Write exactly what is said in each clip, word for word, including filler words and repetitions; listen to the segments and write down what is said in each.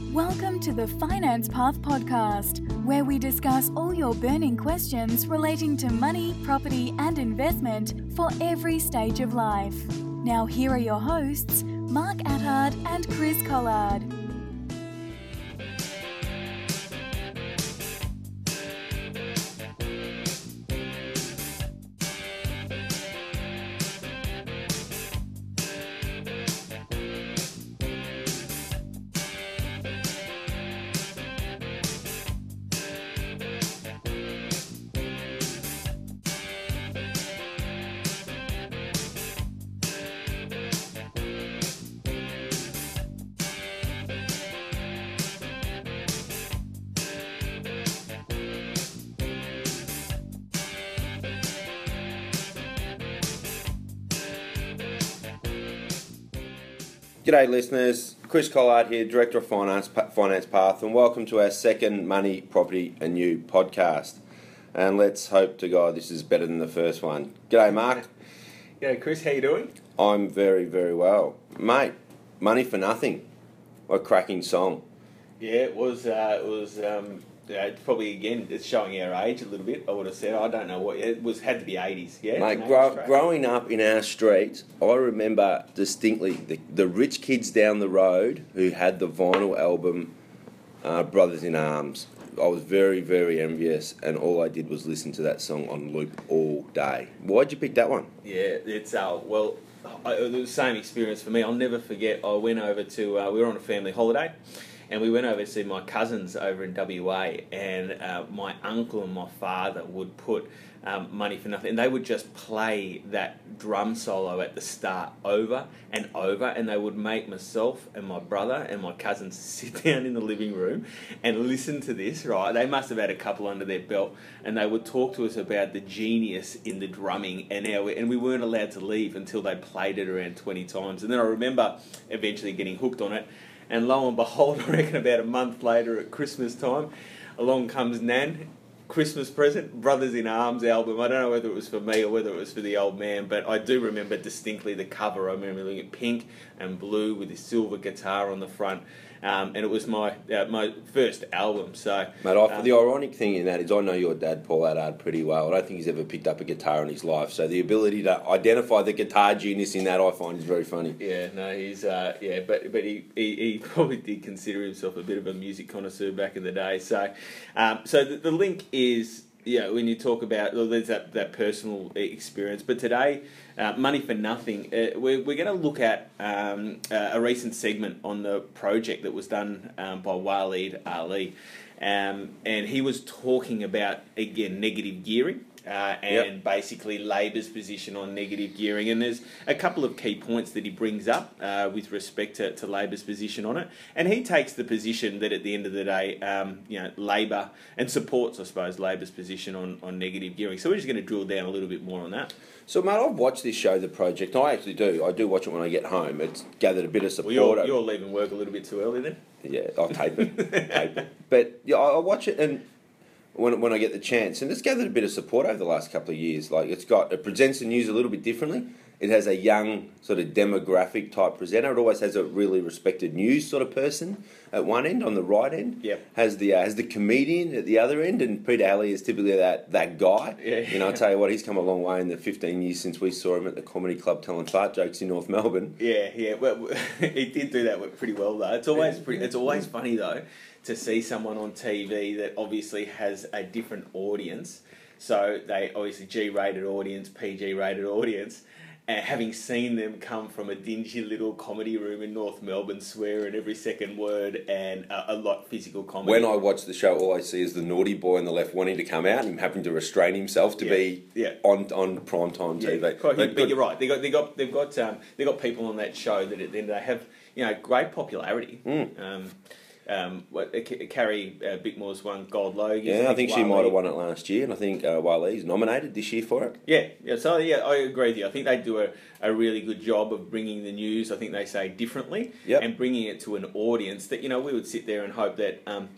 Welcome to the Finance Path podcast, where we discuss all your burning questions relating to money, property, and investment for every stage of life. Now, here are your hosts, Mark Attard and Chris Collard. G'day listeners, Chris Collard here, Director of Finance, Finance Path, and welcome to our second Money, Property and You podcast. And let's hope to God this is better than the first one. G'day Mark. G'day Chris, how you doing? I'm very, very well. Mate, Money for Nothing, what a cracking song. Yeah, it was, uh, it was um, yeah, it's probably, again, it's showing our age a little bit, I would have said. I don't know what, it was had to be eighties, yeah? Mate, grow, growing up in our street, I remember distinctly the, the rich kids down the road who had the vinyl album uh, Brothers in Arms. I was very, very envious, and all I did was listen to that song on loop all day. Why'd you pick that one? Yeah, it's, uh, well, I, it was the same experience for me. I'll never forget, I went over to, uh, we were on a family holiday, and we went over to see my cousins over in W A, and uh, my uncle and my father would put um, Money for Nothing, and they would just play that drum solo at the start over and over, and they would make myself and my brother and my cousins sit down in the living room and listen to this, right? They must have had a couple under their belt, and they would talk to us about the genius in the drumming, and how we, and we weren't allowed to leave until they played it around twenty times. And then I remember eventually getting hooked on it. And lo and behold, I reckon about a month later at Christmas time, along comes Nan, Christmas present, Brothers in Arms album. I don't know whether it was for me or whether it was for the old man, but I do remember distinctly the cover. I remember looking at pink and blue with this silver guitar on the front. Um, and it was my uh, my first album. So, Mate, I, um, the ironic thing in that is I know your dad, Paul Attard, pretty well. I don't think he's ever picked up a guitar in his life. So the ability to identify the guitar genius in that I find is very funny. Yeah, no, he's uh, yeah, but but he, he, he probably did consider himself a bit of a music connoisseur back in the day. So, um, so the, the link is. Yeah, when you talk about, well, there's that, that personal experience. But today, uh, Money for Nothing, uh, we're, we're going to look at um, uh, a recent segment on the project that was done um, by Waleed Ali. Um, and he was talking about, again, negative gearing. Uh, and yep. basically Labor's position on negative gearing. And there's a couple of key points that he brings up uh, with respect to, to Labor's position on it. And he takes the position that at the end of the day, um, you know, Labor, and supports, I suppose, Labor's position on, on negative gearing. So we're just going to drill down a little bit more on that. So, mate, I've watched this show, The Project. I actually do. I do watch it when I get home. It's gathered a bit of support. Well, you're, you're leaving work a little bit too early then? Yeah, I'll tape it. tape it. But yeah, I watch it and... When, when I get the chance, and it's gathered a bit of support over the last couple of years. Like it's got, it presents the news a little bit differently. It has a young sort of demographic type presenter. It always has a really respected news sort of person at one end, on the right end. Yep. Has the uh, has the comedian at the other end, and Peter Ali is typically that that guy. Yeah. You know, I tell you what, he's come a long way in the fifteen years since we saw him at the comedy club telling fart jokes in North Melbourne. Yeah, yeah. Well, he did do that pretty well though. It's always pretty. It's always funny though to see someone on T V that obviously has a different audience. So they obviously G-rated audience, P G-rated audience, and having seen them come from a dingy little comedy room in North Melbourne, swearing every second word and a, a lot physical comedy. When I watch the show, all I see is the naughty boy on the left wanting to come out and him having to restrain himself to yeah. be yeah. on on primetime T V. Yeah, but, but you're right. They got they got they've got um, they got people on that show that at the end they have you know great popularity. Mm. Um, Um, what, uh, Carrie uh, Bickmore's won Gold Logie. Yeah, I think, I think she might have won it last year, and I think uh, Waleed's nominated this year for it. Yeah, yeah. So yeah, I agree with you. I think they do a, a really good job of bringing the news. I think they say differently yep. and bringing it to an audience that you know we would sit there and hope that. Um,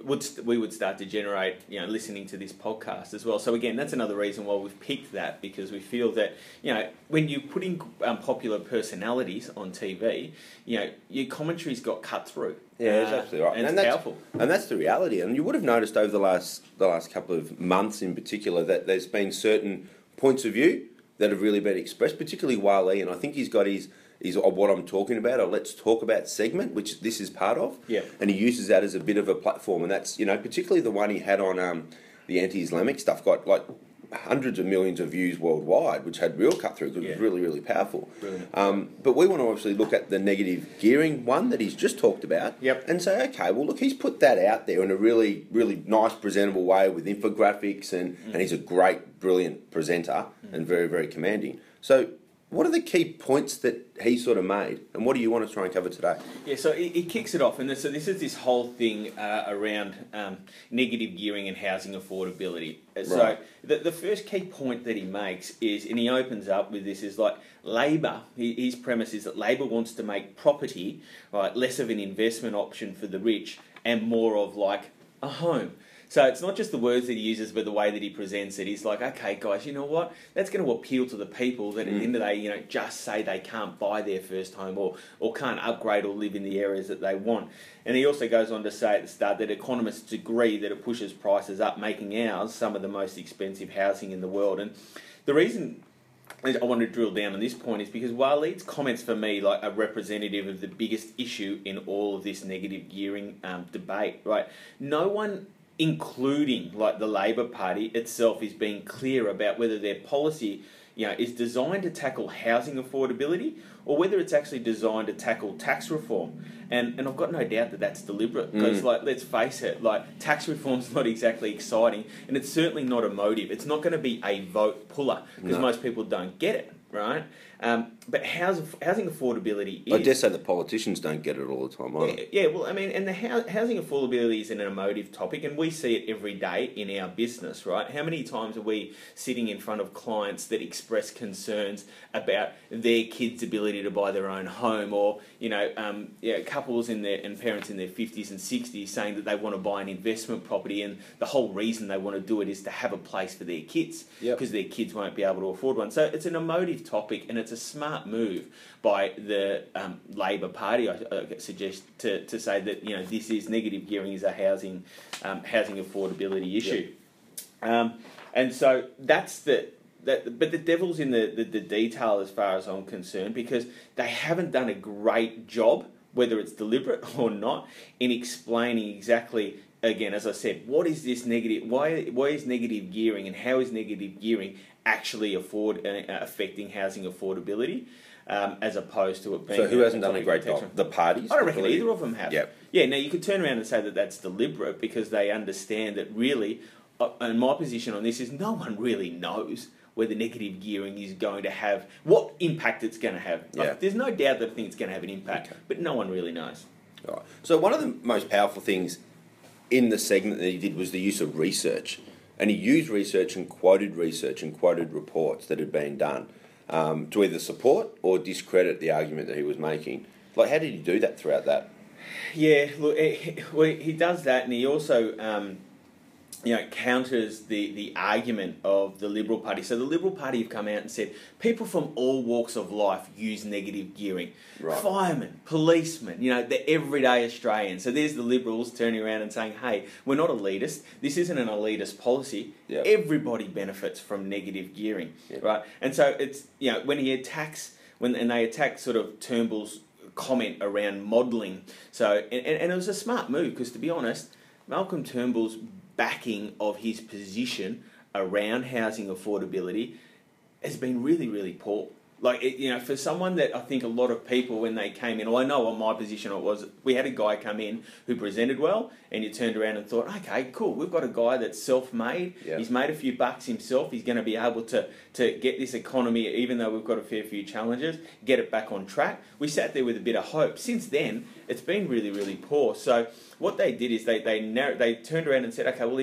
would st- we would start to generate, you know, listening to this podcast as well. So again, that's another reason why we've picked that, because we feel that, you know, when you put in um, popular personalities on T V, you know, your commentary's got cut through. Yeah, uh, that's absolutely right, and, and it's that's, powerful. And that's the reality. And you would have noticed over the last the last couple of months, in particular, that there's been certain points of view that have really been expressed, particularly Wally, and I think he's got his. Is what I'm talking about, or let's talk about segment, which this is part of. Yeah. And he uses that as a bit of a platform, and that's, you know, particularly the one he had on um, the anti-Islamic stuff got like hundreds of millions of views worldwide, which had real cut through because Yeah. it was really, really powerful. Brilliant. Um, but we want to obviously look at the negative gearing one that he's just talked about, Yep. and say, okay, well, look, he's put that out there in a really, really nice, presentable way with infographics, and, mm. and he's a great, brilliant presenter mm. and very, very commanding. So, what are the key points that he sort of made, and what do you want to try and cover today? Yeah, so he, he kicks it off, and this, so this is this whole thing uh, around um, negative gearing and housing affordability. So Right. the, the first key point that he makes is, and he opens up with this, is like Labor, his premise is that Labor wants to make property, right, less of an investment option for the rich and more of like a home. So it's not just the words that he uses, but the way that he presents it. He's like, okay, guys, you know what? That's going to appeal to the people that at Mm. the end of the day, you know, just say they can't buy their first home or, or can't upgrade or live in the areas that they want. And he also goes on to say at the start that economists agree that it pushes prices up, making ours some of the most expensive housing in the world. And the reason I want to drill down on this point is because Waleed's comments for me like are representative of the biggest issue in all of this negative gearing um, debate, right? No one, including like the Labor Party itself, is being clear about whether their policy, you know, is designed to tackle housing affordability or whether it's actually designed to tackle tax reform. And and I've got no doubt that that's deliberate because, mm. like, let's face it, like, tax reform's not exactly exciting, and it's certainly not emotive. It's not going to be a vote puller because no. most people don't get it, right? Um, but house, housing affordability is... I dare say the politicians don't get it all the time either. Yeah, yeah, well, I mean, and the housing affordability is an emotive topic, and we see it every day in our business, right? How many times are we sitting in front of clients that express concerns about their kids' ability to buy their own home, or, you know, um, yeah, couples in their and parents in their fifties and sixties saying that they want to buy an investment property, and the whole reason they want to do it is to have a place for their kids because yep. their kids won't be able to afford one. So it's an emotive topic, and it's a smart move by the um, Labor Party, I, I suggest, to, to say that, you know, this is negative gearing is a housing um, housing affordability issue. Yep. Um, and so that's the... That, but the devil's in the, the, the detail as far as I'm concerned, because they haven't done a great job, whether it's deliberate or not, in explaining exactly, again, as I said, what is this negative, why why is negative gearing and how is negative gearing actually afford uh, affecting housing affordability, um, as opposed to it being... So who hasn't done a great job? The parties? I don't reckon either of them have. Yep. Yeah, now you could turn around and say that that's deliberate because they understand that really, uh, and my position on this is no one really knows whether negative gearing is going to have, what impact it's going to have. Yeah. Like, there's no doubt that I think it's going to have an impact, okay. but no one really knows. All right. So one of the most powerful things in the segment that he did was the use of research. And he used research and quoted research and quoted reports that had been done um, to either support or discredit the argument that he was making. Like, how did he do that throughout that? Yeah, look, he, well, he does that, and he also... Um, you know, counters the, the argument of the Liberal Party. So the Liberal Party have come out and said people from all walks of life use negative gearing. Right. Firemen, policemen, you know, the everyday Australians. So there's the Liberals turning around and saying, hey, we're not elitist. This isn't an elitist policy. Yep. Everybody benefits from negative gearing, yep. right? And so it's, you know, when he attacks, when and they attack sort of Turnbull's comment around modelling. So, and, and it was a smart move because, to be honest, Malcolm Turnbull's backing of his position around housing affordability has been really, really poor. Like, it, you know, for someone that I think a lot of people, when they came in, well, I know on my position it was, we had a guy come in who presented well, and you turned around and thought, okay, cool, we've got a guy that's self-made, yeah. he's made a few bucks himself, he's going to be able to, to get this economy, even though we've got a fair few challenges, get it back on track. We sat there with a bit of hope. Since then, it's been really, really poor. So what they did is they they narrow, they turned around and said, okay, well, he's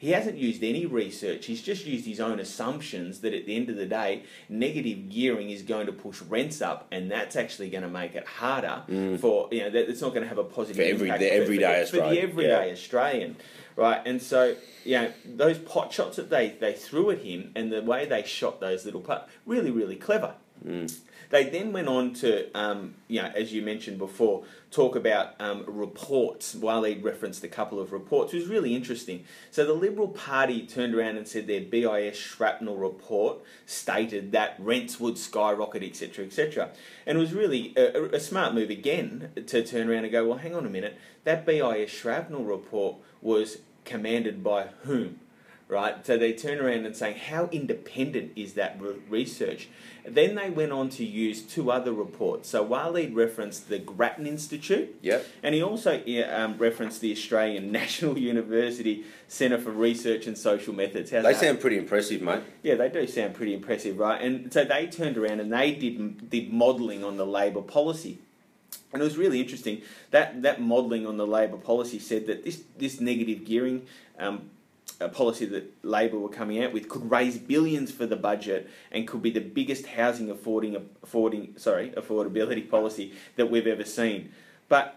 he hasn't used any research. He's just used his own assumptions that at the end of the day, negative gearing is going to push rents up, and that's actually going to make it harder mm. for, you know, that it's not going to have a positive for every, impact the everyday for, for, for the everyday yeah. Australian, right? And so, you know, those pot shots that they, they threw at him and the way they shot those little putts, really, really clever. Mm. They then went on to, um, you know, as you mentioned before, talk about um, reports. Waleed referenced a couple of reports. It was really interesting. So the Liberal Party turned around and said their B I S shrapnel report stated that rents would skyrocket, et cetera, et cetera. And it was really a, a smart move again to turn around and go, well, hang on a minute. That B I S shrapnel report was commanded by whom? Right, so they turn around and saying, how independent is that re- research? Then they went on to use two other reports. So Waleed referenced the Grattan Institute, yep. and he also um, referenced the Australian National University Centre for Research and Social Methods. How's they that? sound pretty impressive, mate. Yeah, they do sound pretty impressive, right? And so they turned around and they did did modelling on the Labor policy. And it was really interesting. That that modelling on the Labor policy said that this, this negative gearing um, a policy that Labor were coming out with could raise billions for the budget and could be the biggest housing affording, affording, sorry, affordability policy that we've ever seen. But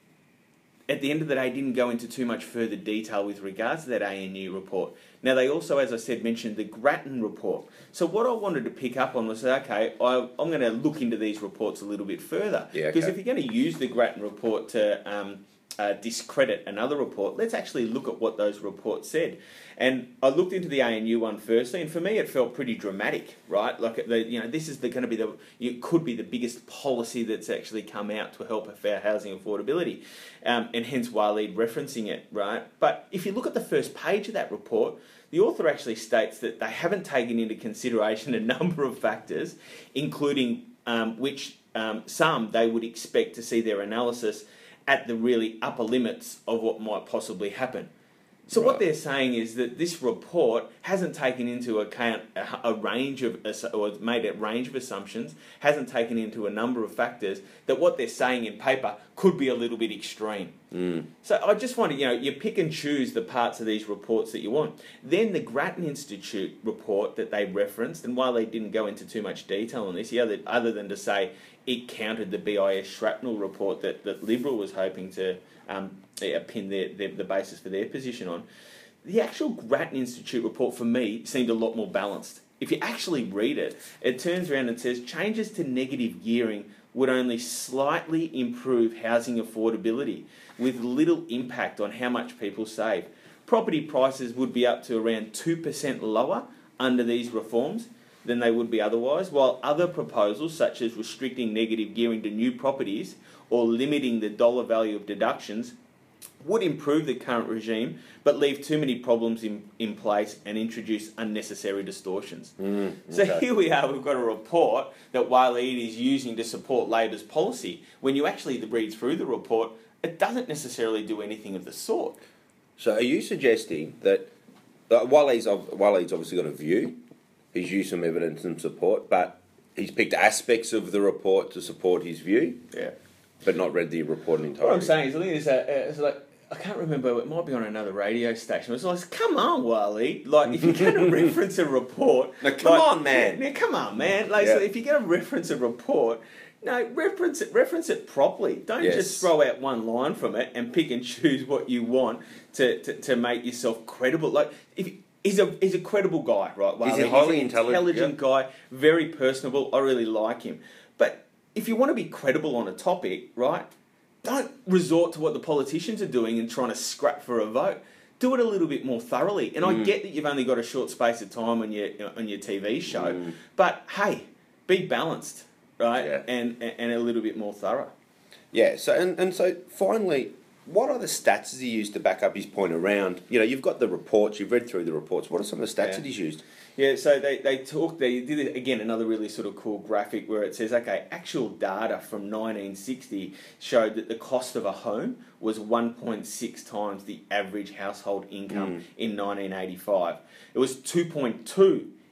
at the end of the day, didn't go into too much further detail with regards to that A N U report. Now, they also, as I said, mentioned the Grattan report. So what I wanted to pick up on was, okay, I, I'm going to look into these reports a little bit further. Yeah, because okay. if you're going to use the Grattan report to um, uh, discredit another report, let's actually look at what those reports said. And I looked into the A N U one firstly, and for me it felt pretty dramatic, right? Like, the, you know, this is the, going to be the, it could be the biggest policy that's actually come out to help fair housing affordability, um, and hence Waleed referencing it, right? But if you look at the first page of that report, the author actually states that they haven't taken into consideration a number of factors, including um, which um, some they would expect to see their analysis at the really upper limits of what might possibly happen. So right. what they're saying is that this report hasn't taken into account a, a range of, or made a range of assumptions, hasn't taken into a number of factors, that what they're saying in paper could be a little bit extreme. Mm. So I just want to, you know, you pick and choose the parts of these reports that you want. Then the Grattan Institute report that they referenced, and while they didn't go into too much detail on this, other, other than to say it countered the B I S shrapnel report that, that Liberal was hoping to um, yeah, pin their, their, the basis for their position on. The actual Grattan Institute report, for me, seemed a lot more balanced. If you actually read it, it turns around and says changes to negative gearing would only slightly improve housing affordability, with little impact on how much people save. Property prices would be up to around two percent lower under these reforms than they would be otherwise, while other proposals, such as restricting negative gearing to new properties or limiting the dollar value of deductions, would improve the current regime but leave too many problems in, in place and introduce unnecessary distortions. Mm, okay. So here we are, we've got a report that Waleed is using to support Labor's policy. When you actually read through the report, it doesn't necessarily do anything of the sort. So are you suggesting that uh, Waleed's, Waleed's obviously got a view, he's used some evidence and support, but he's picked aspects of the report to support his view? Yeah. But not read the report in entirety. What I'm saying is, I think it's, a, it's like, I can't remember, it might be on another radio station. It's like, come on, Waleed. Like, if you're going to reference a report... No, come like, on, man. Yeah, come on, man. Like, yeah. So if you're going to reference a report, no, reference it, reference it properly. Don't yes. just throw out one line from it and pick and choose what you want to, to, to make yourself credible. Like, if... He's a he's a credible guy, right? Well, he's a highly he's an intelligent, intelligent yep. guy, very personable. I really like him. But if you want to be credible on a topic, right, don't resort to what the politicians are doing and trying to scrap for a vote. Do it a little bit more thoroughly. And mm. I get that you've only got a short space of time on your on your T V show, mm. but hey, be balanced, right? Yeah. And and a little bit more thorough. Yeah. So and, and so finally, what other stats has he used to back up his point around? You know, you've got the reports, you've read through the reports. What are some of the stats yeah. that he's used? Yeah, so they, they talked, they did, it, again, another really sort of cool graphic where it says, okay, actual data from nineteen sixty showed that the cost of a home was one point six times the average household income mm. in nineteen eighty-five. It was two point two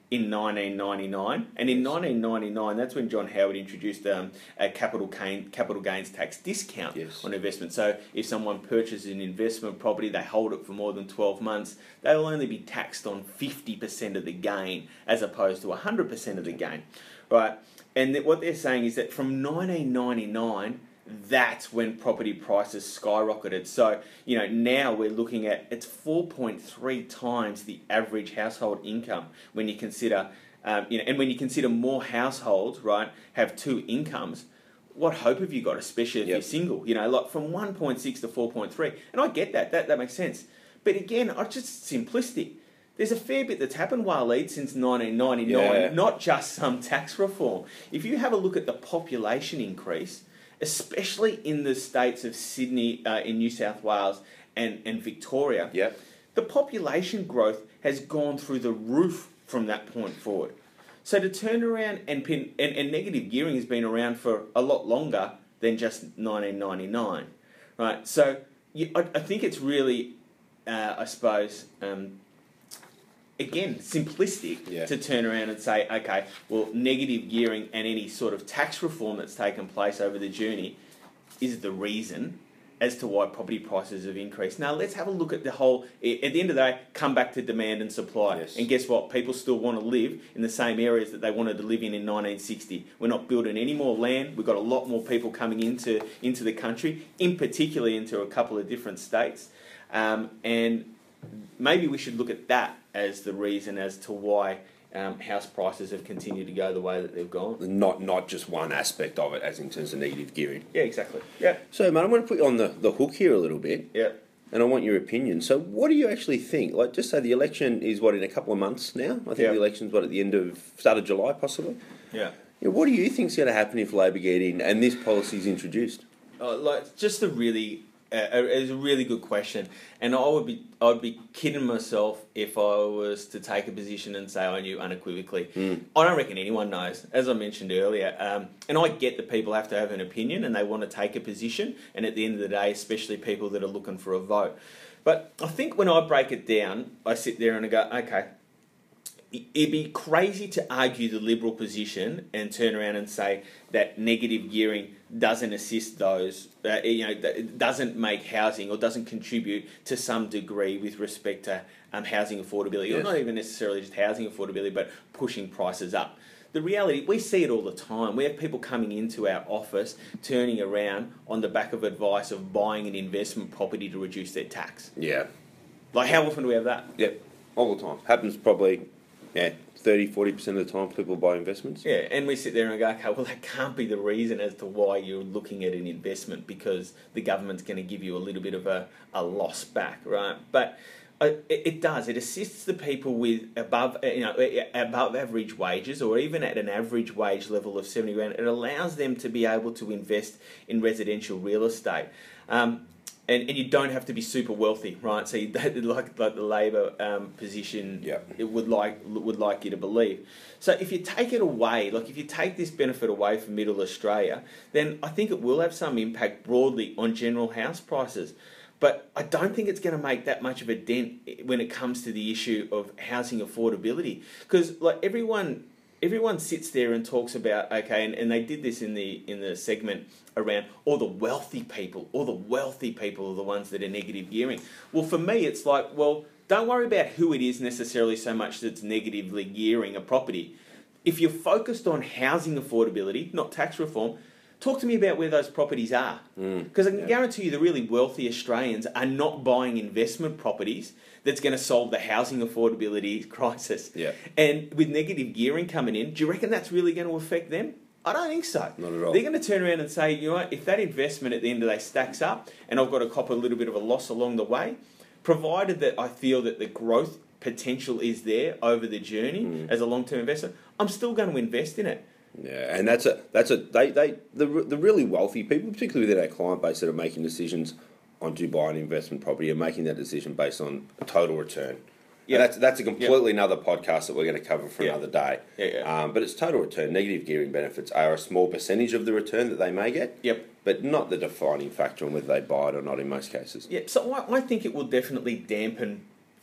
in nineteen ninety-nine, and in nineteen ninety-nine, that's when John Howard introduced um, a capital gain capital gains tax discount Yes. on investment. So if someone purchases an investment property, they hold it for more than twelve months, they'll only be taxed on fifty percent of the gain as opposed to one hundred percent of the gain, right? And th- what they're saying is that from nineteen ninety-nine, that's when property prices skyrocketed. So, you know, now we're looking at, it's four point three times the average household income when you consider, um, you know, and when you consider more households, right, have two incomes, what hope have you got, especially if Yep. you're single? You know, like from one point six to four point three. And I get that, that, that makes sense. But again, it's just simplistic. There's a fair bit that's happened, Waleed, since nineteen ninety-nine, Yeah. not just some tax reform. If you have a look at the population increase, especially in the states of Sydney, uh, in New South Wales and, and Victoria, Yep. the population growth has gone through the roof from that point forward. So to turn around and pin, and, and negative gearing has been around for a lot longer than just nineteen ninety-nine, right? So you, I, I think it's really, uh, I suppose, um, again, simplistic Yeah. to turn around and say, okay, well, negative gearing and any sort of tax reform that's taken place over the journey is the reason as to why property prices have increased. Now, let's have a look at the whole, at the end of the day, come back to demand and supply. Yes. And guess what? People still want to live in the same areas that they wanted to live in in nineteen sixty. We're not building any more land. We've got a lot more people coming into, into the country, in particular into a couple of different states. Um, and maybe we should look at that as the reason as to why um, house prices have continued to go the way that they've gone. Not not just one aspect of it, as in terms of negative gearing. Yeah, exactly. Yeah, So, mate, I'm going to put you on the, the hook here a little bit, yeah. and I want your opinion. So, what do you actually think? Like, just say the election is, what, in a couple of months now? I think Yeah. the election's, what, at the end of, start of July, possibly? Yeah. Yeah, what do you think's going to happen if Labor get in and this policy's introduced? Uh, like, just a really, uh, it's a really good question, and I would be, I would be kidding myself if I was to take a position and say I knew unequivocally. Mm. I don't reckon anyone knows, as I mentioned earlier. Um, and I get that people have to have an opinion and they want to take a position, and at the end of the day, especially people that are looking for a vote. But I think when I break it down, I sit there and I go, okay, it'd be crazy to argue the Liberal position and turn around and say that negative gearing doesn't assist those, uh, you know, that doesn't make housing or doesn't contribute to some degree with respect to um, housing affordability, Yes. or not even necessarily just housing affordability, but pushing prices up. The reality, we see it all the time. We have people coming into our office, turning around on the back of advice of buying an investment property to reduce their tax. Yeah. Like, how often do we have that? Yep. All the time. Happens probably, yeah, thirty, forty percent of the time people buy investments. Yeah, and we sit there and go, okay, well, that can't be the reason as to why you're looking at an investment, because the government's going to give you a little bit of a, a loss back, right? But uh, it, it does. It assists the people with above, uh, you know, above average wages, or even at an average wage level of seventy grand. It allows them to be able to invest in residential real estate. Um, And, and you don't have to be super wealthy, right? So you, like like the Labor um, position, Yep. it would like would like you to believe. So if you take it away, like if you take this benefit away from Middle Australia, then I think it will have some impact broadly on general house prices. But I don't think it's going to make that much of a dent when it comes to the issue of housing affordability, because like everyone. Everyone sits there and talks about, okay, and, and they did this in the in the segment around all the wealthy people, all the wealthy people are the ones that are negative gearing. Well, for me, it's like, well, don't worry about who it is necessarily so much that's negatively gearing a property. If you're focused on housing affordability, not tax reform, talk to me about where those properties are. Because Mm, I can yeah. guarantee you the really wealthy Australians are not buying investment properties that's going to solve the housing affordability crisis. Yeah. And with negative gearing coming in, do you reckon that's really going to affect them? I don't think so. Not at all. They're going to turn around and say, you know what, if that investment at the end of the day stacks up and I've got to cop a little bit of a loss along the way, provided that I feel that the growth potential is there over the journey Mm. as a long-term investor, I'm still going to invest in it. Yeah, and that's a that's a they, they the the really wealthy people, particularly within our client base, that are making decisions on do buy an investment property, are making that decision based on a total return. Yeah, that's that's a completely another podcast that we're going to cover for Yeah. another day. Yeah, yeah. Um, but it's total return. Negative gearing benefits are a small percentage of the return that they may get. Yep. But not the defining factor on whether they buy it or not in most cases. Yeah, so I, I think it will definitely dampen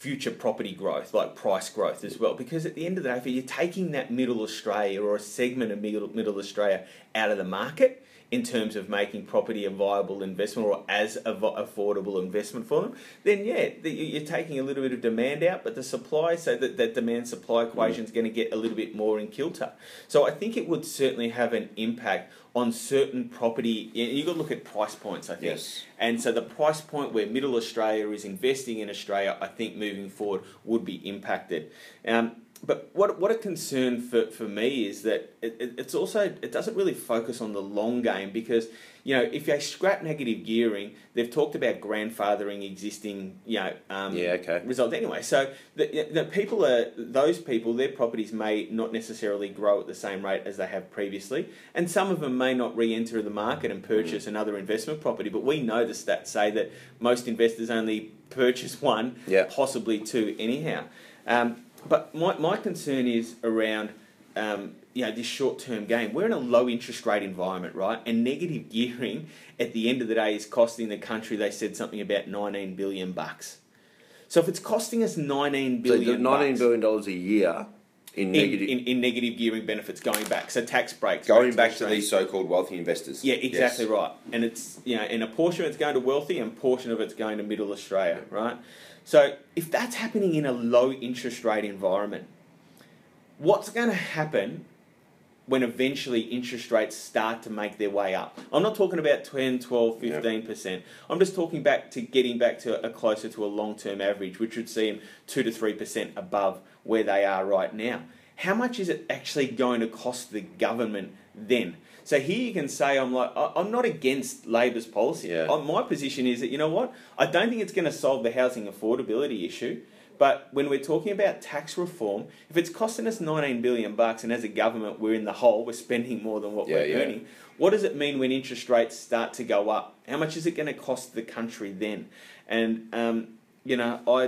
future property growth, like price growth as well. Because at the end of the day, if you're taking that middle Australia or a segment of middle, middle Australia out of the market in terms of making property a viable investment or as a affordable investment for them, then yeah, the, you're taking a little bit of demand out, but the supply, so that, that demand-supply equation is mm. going to get a little bit more in kilter. So I think it would certainly have an impact on certain property. You've got to look at price points, I think. Yes. And so the price point where middle Australia is investing in Australia, I think moving forward would be impacted. Um, But what what a concern for, for me is that it, it, it's also, it doesn't really focus on the long game because, you know, if they scrap negative gearing, they've talked about grandfathering existing, you know, um, yeah, okay. results anyway. So the, the people are, those people, their properties may not necessarily grow at the same rate as they have previously, and some of them may not re-enter the market and purchase mm. another investment property. But we know the stats say that most investors only purchase one, yeah. possibly two anyhow. Um, But my, my concern is around, um, you know, this short-term game. We're in a low-interest rate environment, right? And negative gearing, at the end of the day, is costing the country, they said something about nineteen billion bucks. So if it's costing us nineteen billion so nineteen billion dollars a year in negative... In, in, in negative gearing benefits going back. So tax breaks. Going back to these so-called wealthy investors. Yeah, exactly yes. right. And it's, you know, and a portion of it's going to wealthy and a portion of it's going to middle Australia, right? So if that's happening in a low interest rate environment, what's going to happen when eventually interest rates start to make their way up? I'm not talking about ten, twelve, fifteen percent. Yep. I'm just talking back to getting back to a closer to a long-term average, which would see them two to three percent above where they are right now. How much is it actually going to cost the government then? So here you can say, I'm like, I'm not against Labor's policy. Yeah. My position is that, you know what, I don't think it's going to solve the housing affordability issue. But when we're talking about tax reform, if it's costing us nineteen billion bucks, and as a government we're in the hole, we're spending more than what yeah, we're yeah. earning, what does it mean when interest rates start to go up? How much is it going to cost the country then? And um, you know, I,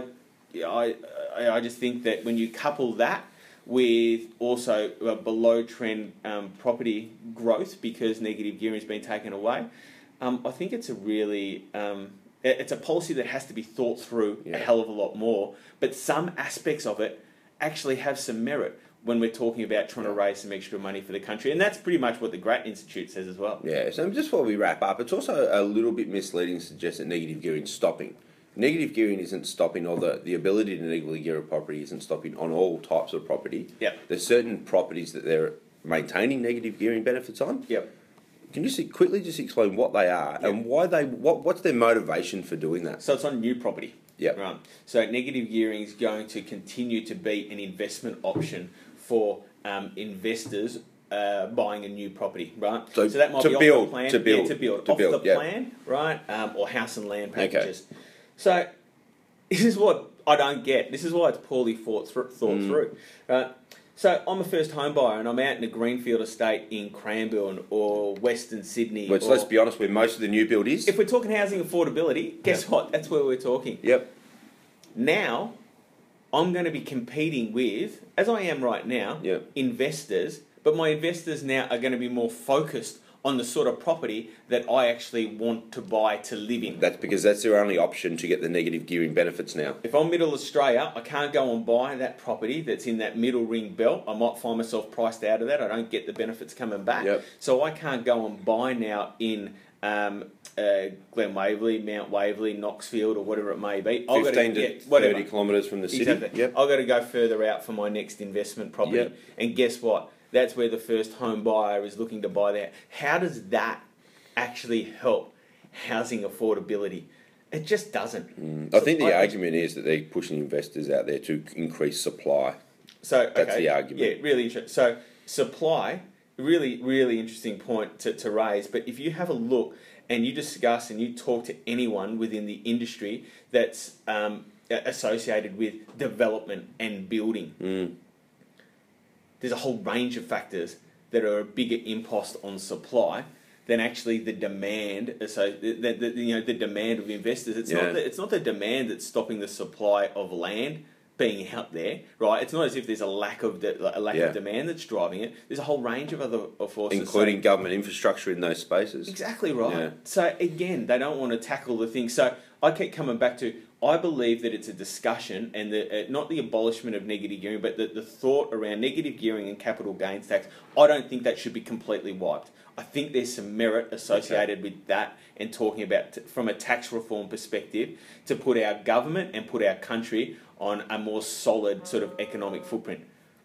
I, I just think that when you couple that with also uh, below trend um, property growth because negative gearing has been taken away, um, I think it's a really um, it's a policy that has to be thought through yeah. a hell of a lot more. But some aspects of it actually have some merit when we're talking about trying to raise some extra money for the country, and that's pretty much what the Grattan Institute says as well. Yeah. So just before we wrap up, it's also a little bit misleading to suggest that negative gearing is stopping. Negative gearing isn't stopping, or the, the ability to negatively gear a property isn't stopping on all types of property. Yep. There's certain properties that they're maintaining negative gearing benefits on. Yep. Can you see, quickly just explain what they are yep. and why they what what's their motivation for doing that? So it's on new property. Yep. Right. So negative gearing is going to continue to be an investment option for um, investors Uh, buying a new property, right? So, so that might to be build, off the plan. to build, yeah, to build, to off build, the yep. plan, right? Um, or house and land packages. Okay. So this is what I don't get. This is why it's poorly thought, th- thought mm. through, right? So I'm a first home buyer and I'm out in a greenfield estate in Cranbourne or Western Sydney. Which, or, let's be honest, where most of the new build is. If we're talking housing affordability, guess yep. what? That's where we're talking. Yep. Now, I'm going to be competing with, as I am right now, yep. investors. But my investors now are going to be more focused on the sort of property that I actually want to buy to live in. That's because that's their only option to get the negative gearing benefits now. If I'm middle Australia, I can't go and buy that property that's in that middle ring belt. I might find myself priced out of that. I don't get the benefits coming back. Yep. So I can't go and buy now in um, uh, Glen Waverley, Mount Waverley, Knoxfield, or whatever it may be. I've fifteen got to, to yeah, whatever. thirty kilometres from the city. Exactly. Yep. I've got to go further out for my next investment property. Yep. And guess what? That's where the first home buyer is looking to buy there. How does that actually help housing affordability? It just doesn't. Mm. I think the I, argument is that they're pushing investors out there to increase supply. So that's okay, the argument. Yeah, really interesting. So supply, really, really interesting point to, to raise. But if you have a look and you discuss and you talk to anyone within the industry that's um, associated with development and building, mm. there's a whole range of factors that are a bigger impost on supply than actually the demand. So the, the, you know the demand of investors. It's yeah. not the, it's not the demand that's stopping the supply of land being out there, right? It's not as if there's a lack of de- a lack yeah. of demand that's driving it. There's a whole range of other forces, including so, government infrastructure in those spaces. Exactly right. Yeah. So again, they don't want to tackle the thing. So I keep coming back to, I believe that it's a discussion, and the, uh, not the abolishment of negative gearing, but the, the thought around negative gearing and capital gains tax. I don't think that should be completely wiped. I think there's some merit associated okay. with that, and talking about t- from a tax reform perspective to put our government and put our country on a more solid sort of economic footprint.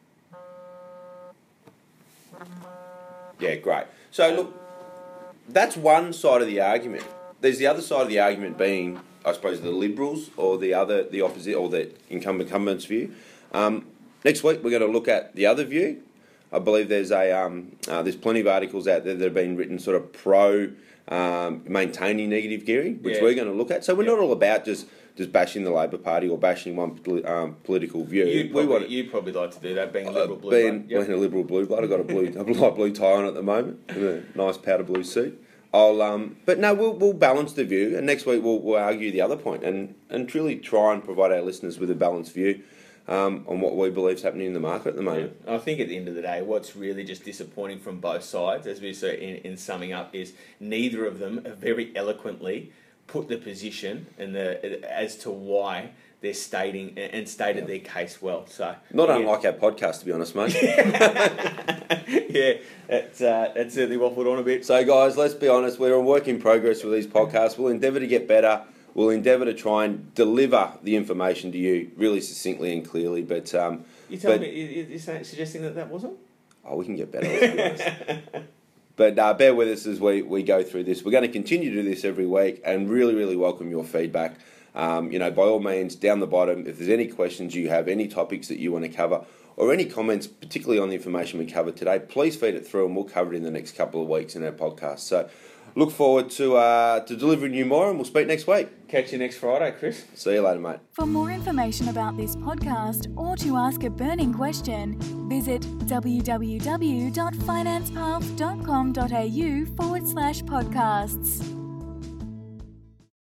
Yeah, great. So look, that's one side of the argument. There's the other side of the argument being, I suppose, the Liberals or the other, the opposite, or the incumbent incumbents' view. Um, next week we're going to look at the other view. I believe there's a um, uh, there's plenty of articles out there that have been written sort of pro um, maintaining negative gearing, which yeah. we're going to look at. So we're yeah. not all about just, just bashing the Labor Party or bashing one um, political view. You'd probably, we want, you'd probably like to do that, being a Liberal uh, blue being, blood. Yep. Being a Liberal blue blood, I've got a blue a light blue tie on at the moment, and a nice powder blue suit. I'll um, but no, we'll we'll balance the view, and next week we'll we'll argue the other point, and and truly try and provide our listeners with a balanced view um, on what we believe is happening in the market at the moment. Yeah. I think at the end of the day, what's really just disappointing from both sides, as we say in, in summing up, is neither of them have very eloquently put the position and the as to why they're stating and stated yeah. their case well. So not yeah. unlike our podcast, to be honest, mate. yeah, that's uh, that's certainly waffled on a bit. So, guys, let's be honest. We're a work in progress with these podcasts. We'll endeavour to get better. We'll endeavour to try and deliver the information to you really succinctly and clearly. But um, you tell but, me, you're saying, suggesting that that wasn't? Oh, we can get better. Let's be honest. But uh, bear with us as we, we go through this. We're going to continue to do this every week, and really, really welcome your feedback. Um, you know, by all means, down the bottom, if there's any questions you have, any topics that you want to cover, or any comments, particularly on the information we covered today, please feed it through, and we'll cover it in the next couple of weeks in our podcast. So look forward to uh, to delivering you more, and we'll speak next week. Catch you next Friday, Chris. See you later, mate. For more information about this podcast or to ask a burning question, visit www.financepath.com.au forward slash podcasts.